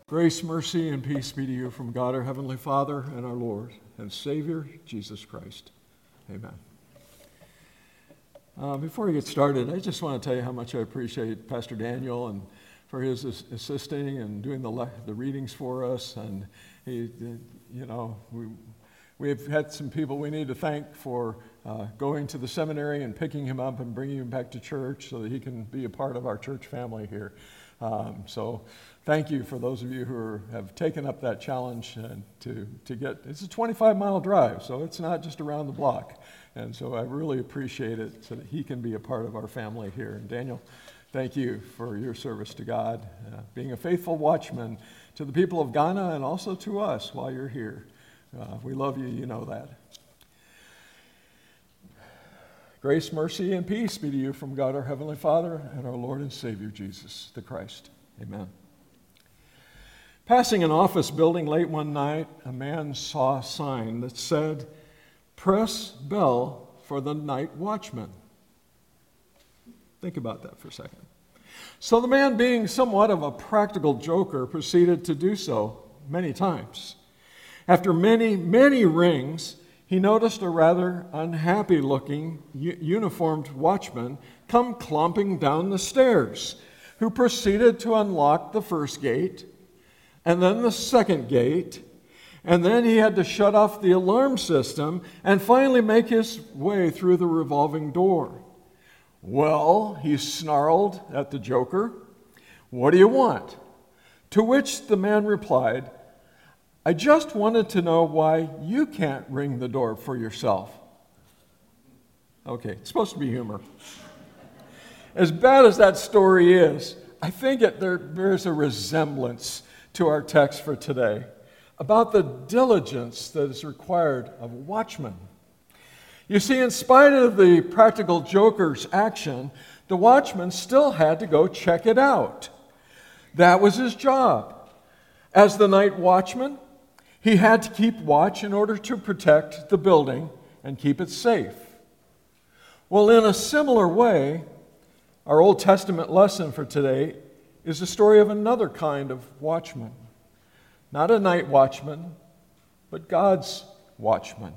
Grace, mercy, and peace be to you from God, our Heavenly Father, and our Lord and Savior, Jesus Christ. Amen. Before we get started, I just want to tell you how much I appreciate Pastor Daniel and for his assisting and doing the readings for us. And we've had some people we need to thank for going to the seminary and picking him up and bringing him back to church so that he can be a part of our church family here. So thank you for those of you who have taken up that challenge to get, it's a 25-mile drive, so it's not just around the block. And so I really appreciate it so that he can be a part of our family here. And Daniel, thank you for your service to God, being a faithful watchman to the people of Ghana and also to us while you're here. We love you, you know that. Grace, mercy, and peace be to you from God our Heavenly Father and our Lord and Savior Jesus the Christ. Amen. Passing an office building late one night, a man saw a sign that said, "Press bell for the night watchman." Think about that for a second. So the man, being somewhat of a practical joker, proceeded to do so many times. After many, many rings, he noticed a rather unhappy-looking, uniformed watchman come clomping down the stairs, who proceeded to unlock the first gate, and then the second gate, and then he had to shut off the alarm system and finally make his way through the revolving door. "Well," he snarled at the joker, "what do you want?" To which the man replied, "I just wanted to know why you can't ring the door for yourself." Okay, it's supposed to be humor. As bad as that story is, I think there's a resemblance to our text for today about the diligence that is required of a watchman. You see, in spite of the practical joker's action, the watchman still had to go check it out. That was his job. As the night watchman, he had to keep watch in order to protect the building and keep it safe. Well, in a similar way, our Old Testament lesson for today is the story of another kind of watchman. Not a night watchman, but God's watchman.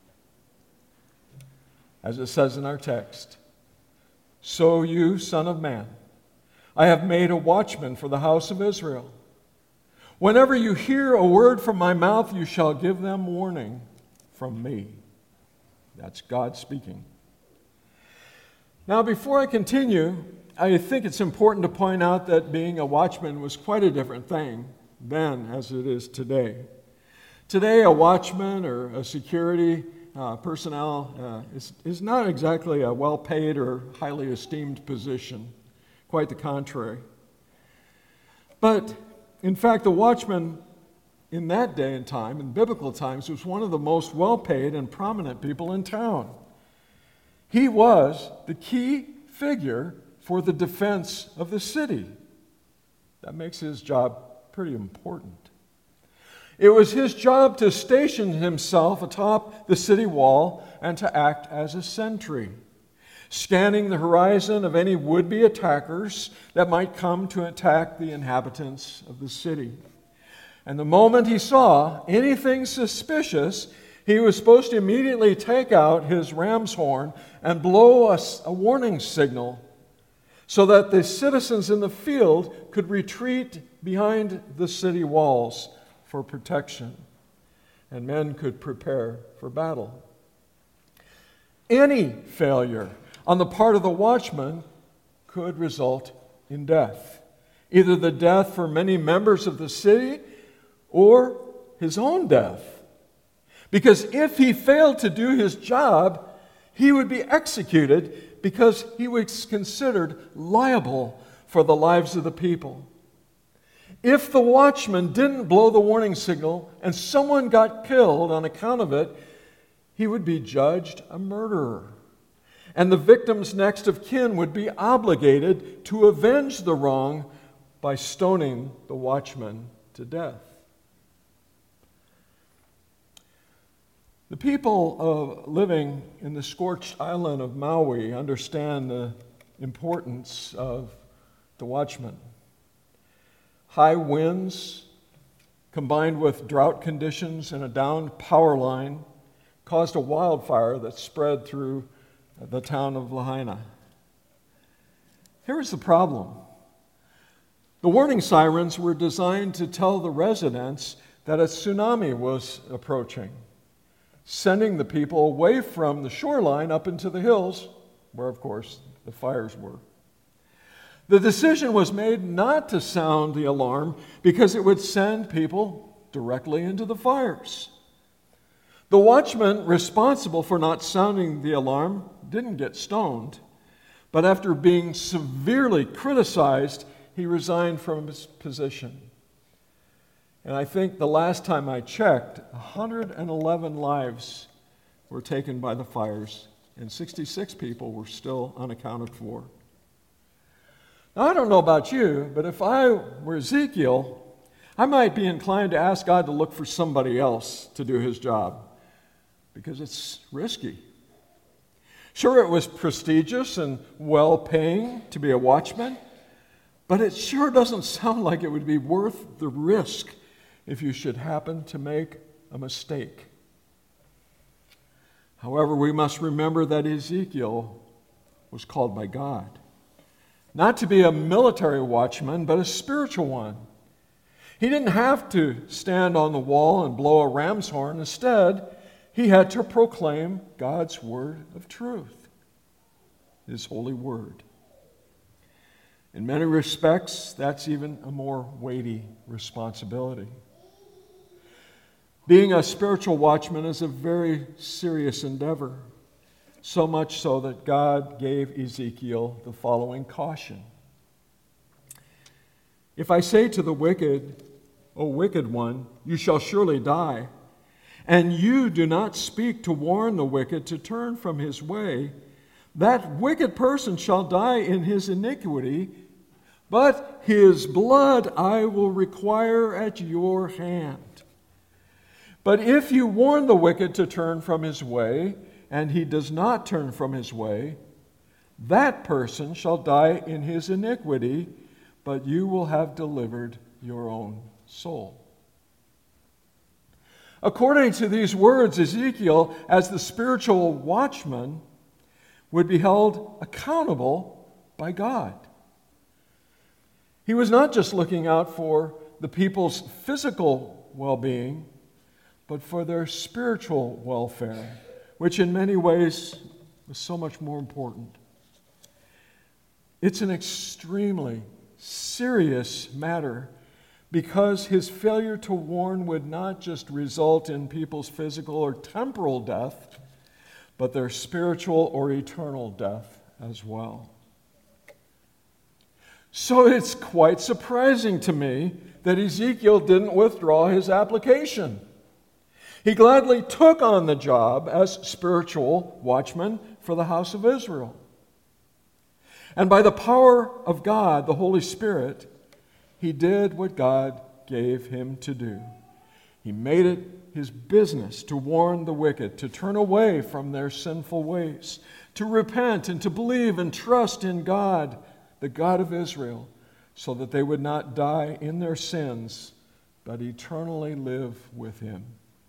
As it says in our text, "So you, Son of Man, I have made a watchman for the house of Israel. Whenever you hear a word from my mouth, you shall give them warning from me." That's God speaking. Now, before I continue, I think it's important to point out that being a watchman was quite a different thing then as it is today. Today, a watchman or a security personnel is not exactly a well-paid or highly esteemed position. Quite the contrary. But in fact, the watchman in that day and time, in biblical times, was one of the most well-paid and prominent people in town. He was the key figure for the defense of the city. That makes his job pretty important. It was his job to station himself atop the city wall and to act as a sentry, scanning the horizon of any would-be attackers that might come to attack the inhabitants of the city. And the moment he saw anything suspicious, he was supposed to immediately take out his ram's horn and blow a warning signal so that the citizens in the field could retreat behind the city walls for protection, and men could prepare for battle. Any failure on the part of the watchman could result in death, either the death for many members of the city or his own death. Because if he failed to do his job, he would be executed because he was considered liable for the lives of the people. If the watchman didn't blow the warning signal and someone got killed on account of it, he would be judged a murderer. And the victim's next of kin would be obligated to avenge the wrong by stoning the watchman to death. The people living in the scorched island of Maui understand the importance of the watchman. High winds, combined with drought conditions and a downed power line, caused a wildfire that spread through the town of Lahaina. Here's the problem. The warning sirens were designed to tell the residents that a tsunami was approaching, sending the people away from the shoreline up into the hills, where, of course, the fires were. The decision was made not to sound the alarm because it would send people directly into the fires. The watchman responsible for not sounding the alarm didn't get stoned, but after being severely criticized, he resigned from his position. And I think the last time I checked, 111 lives were taken by the fires, and 66 people were still unaccounted for. Now, I don't know about you, but if I were Ezekiel, I might be inclined to ask God to look for somebody else to do his job, because it's risky. Sure, it was prestigious and well-paying to be a watchman, but it sure doesn't sound like it would be worth the risk if you should happen to make a mistake. However, we must remember that Ezekiel was called by God, not to be a military watchman, but a spiritual one. He didn't have to stand on the wall and blow a ram's horn. Instead, he had to proclaim God's word of truth, his holy word. In many respects, that's even a more weighty responsibility. Being a spiritual watchman is a very serious endeavor, so much so that God gave Ezekiel the following caution. If I say to the wicked, O wicked one, you shall surely die, and you do not speak to warn the wicked to turn from his way, that wicked person shall die in his iniquity, but his blood I will require at your hand. But if you warn the wicked to turn from his way, and he does not turn from his way, that person shall die in his iniquity, but you will have delivered your own soul. According to these words, Ezekiel, as the spiritual watchman, would be held accountable by God. He was not just looking out for the people's physical well-being, but for their spiritual welfare, which in many ways was so much more important. It's an extremely serious matter because his failure to warn would not just result in people's physical or temporal death, but their spiritual or eternal death as well. So it's quite surprising to me that Ezekiel didn't withdraw his application. He gladly took on the job as spiritual watchman for the house of Israel. And by the power of God, the Holy Spirit, he did what God gave him to do. He made it his business to warn the wicked, to turn away from their sinful ways, to repent and to believe and trust in God, the God of Israel, so that they would not die in their sins, but eternally live with him.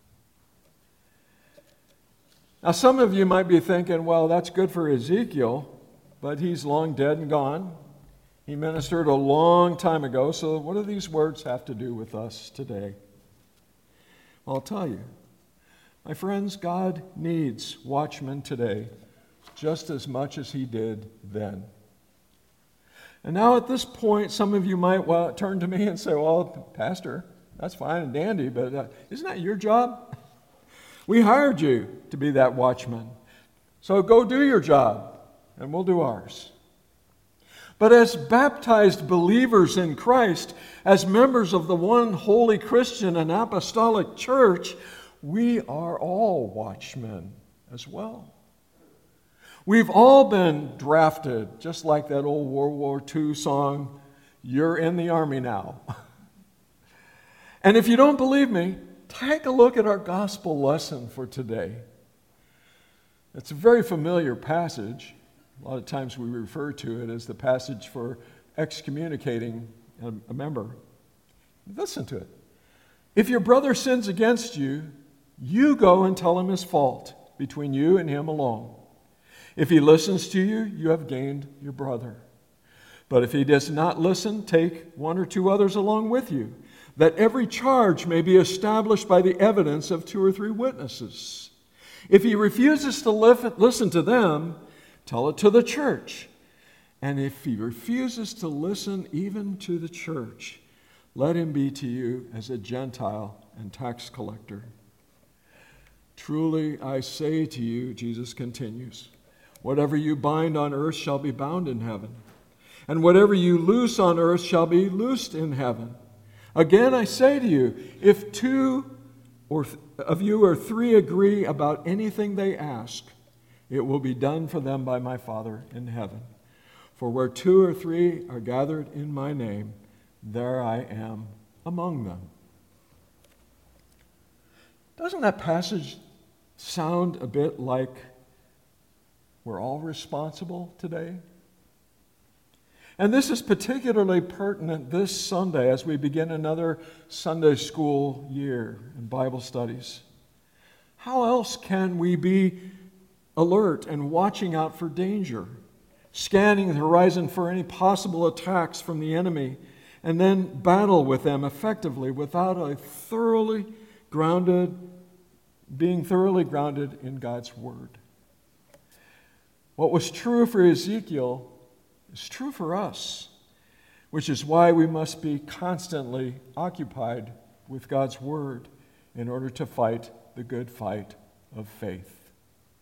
Now, some of you might be thinking, well, that's good for Ezekiel, but he's long dead and gone. He ministered a long time ago, so what do these words have to do with us today? Well, I'll tell you. My friends, God needs watchmen today just as much as he did then. And now at this point, some of you might turn to me and say, well, Pastor, that's fine and dandy, but isn't that your job? We hired you to be that watchman. So go do your job, and we'll do ours. But as baptized believers in Christ, as members of the one holy Christian and apostolic church, we are all watchmen as well. We've all been drafted, just like that old World War II song, "You're in the Army now." And if you don't believe me, take a look at our gospel lesson for today. It's a very familiar passage. A lot of times we refer to it as the passage for excommunicating a member. Listen to it. If your brother sins against you, you go and tell him his fault between you and him alone. If he listens to you, you have gained your brother. But if he does not listen, take one or two others along with you, that every charge may be established by the evidence of 2 or 3 witnesses. If he refuses to listen to them, tell it to the church. And if he refuses to listen even to the church, let him be to you as a Gentile and tax collector. Truly I say to you, Jesus continues, whatever you bind on earth shall be bound in heaven, and whatever you loose on earth shall be loosed in heaven. Again I say to you, if 2 of you or 3 agree about anything they ask, it will be done for them by my Father in heaven. For where 2 or 3 are gathered in my name, there I am among them. Doesn't that passage sound a bit like we're all responsible today? And this is particularly pertinent this Sunday as we begin another Sunday school year in Bible studies. How else can we be alert and watching out for danger, scanning the horizon for any possible attacks from the enemy, and then battle with them effectively without being thoroughly grounded in God's Word? What was true for Ezekiel is true for us, which is why we must be constantly occupied with God's Word in order to fight the good fight of faith.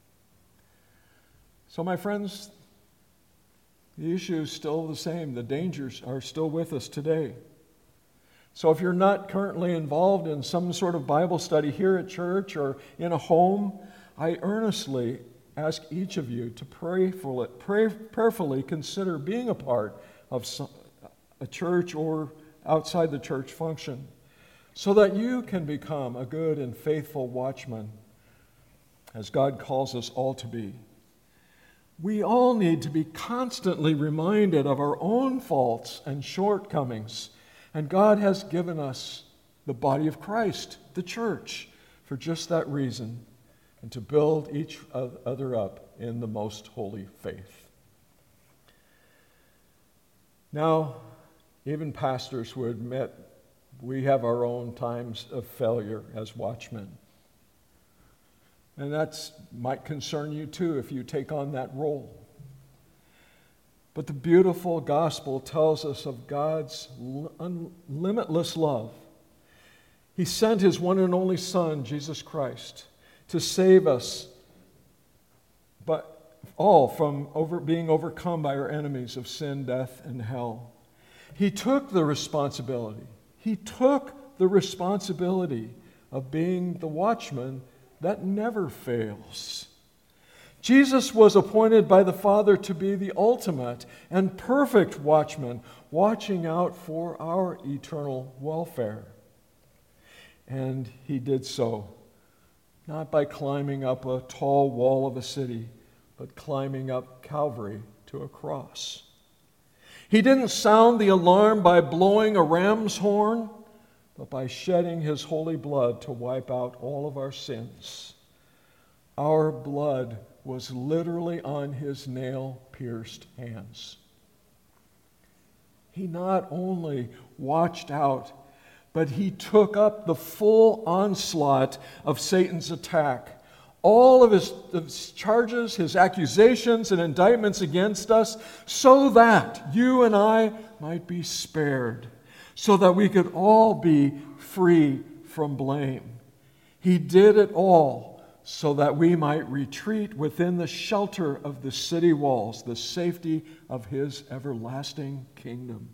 So, my friends, the issue is still the same. The dangers are still with us today. So if you're not currently involved in some sort of Bible study here at church or in a home, I earnestly ask each of you to prayerfully consider being a part of a church or outside the church function so that you can become a good and faithful watchman as God calls us all to be. We all need to be constantly reminded of our own faults and shortcomings, and God has given us the body of Christ, the church, for just that reason, and to build each other up in the most holy faith. Now, even pastors will admit we have our own times of failure as watchmen. And that might concern you too if you take on that role. But the beautiful gospel tells us of God's limitless love. He sent His one and only Son, Jesus Christ, to save us, but all from being overcome by our enemies of sin, death, and hell. He took the responsibility. He took the responsibility of being the watchman that never fails. Jesus was appointed by the Father to be the ultimate and perfect watchman, watching out for our eternal welfare. And He did so, not by climbing up a tall wall of a city, but climbing up Calvary to a cross. He didn't sound the alarm by blowing a ram's horn, but by shedding His holy blood to wipe out all of our sins. Our blood was literally on His nail-pierced hands. He not only watched out, but He took up the full onslaught of Satan's attack. All of his charges, his accusations and indictments against us, so that you and I might be spared, so that we could all be free from blame. He did it all so that we might retreat within the shelter of the city walls, the safety of His everlasting kingdom.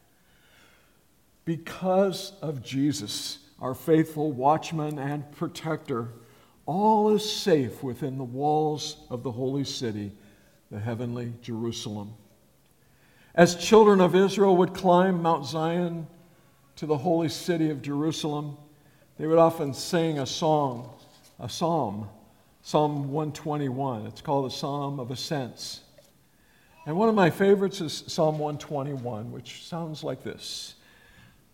Because of Jesus, our faithful watchman and protector, all is safe within the walls of the holy city, the heavenly Jerusalem. As children of Israel would climb Mount Zion to the holy city of Jerusalem, they would often sing a psalm, Psalm 121. It's called the Psalm of Ascents. And one of my favorites is Psalm 121, which sounds like this.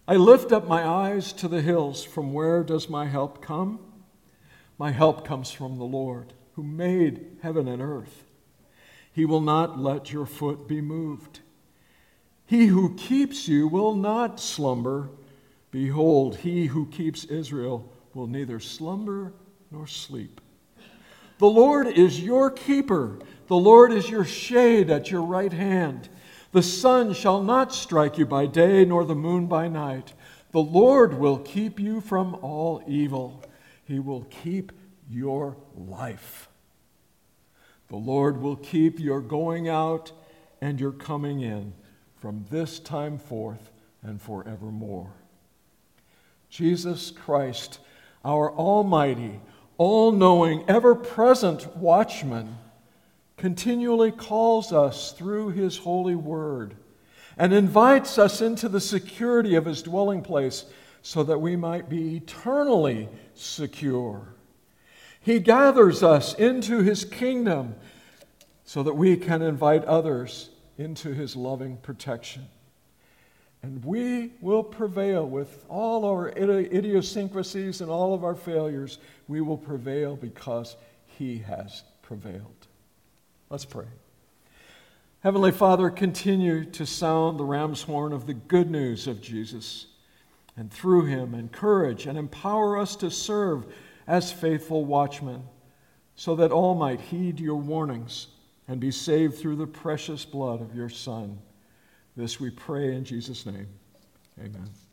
I lift up my eyes to the hills. From where does my help come? My help comes from the Lord, who made heaven and earth. He will not let your foot be moved. He who keeps you will not slumber. Behold, he who keeps Israel will neither slumber nor sleep. The Lord is your keeper. The Lord is your shade at your right hand. The sun shall not strike you by day, nor the moon by night. The Lord will keep you from all evil. He will keep your life. The Lord will keep your going out and your coming in from this time forth and forevermore. Jesus Christ, our almighty, all-knowing, ever-present watchman, continually calls us through his holy word and invites us into the security of his dwelling place so that we might be eternally secure. He gathers us into his kingdom so that we can invite others into his loving protection. And we will prevail with all our idiosyncrasies and all of our failures. We will prevail because he has prevailed. Let's pray. Heavenly Father, continue to sound the ram's horn of the good news of Jesus, and through him encourage and empower us to serve as faithful watchmen, so that all might heed your warnings and be saved through the precious blood of your Son. This we pray in Jesus' name. Amen.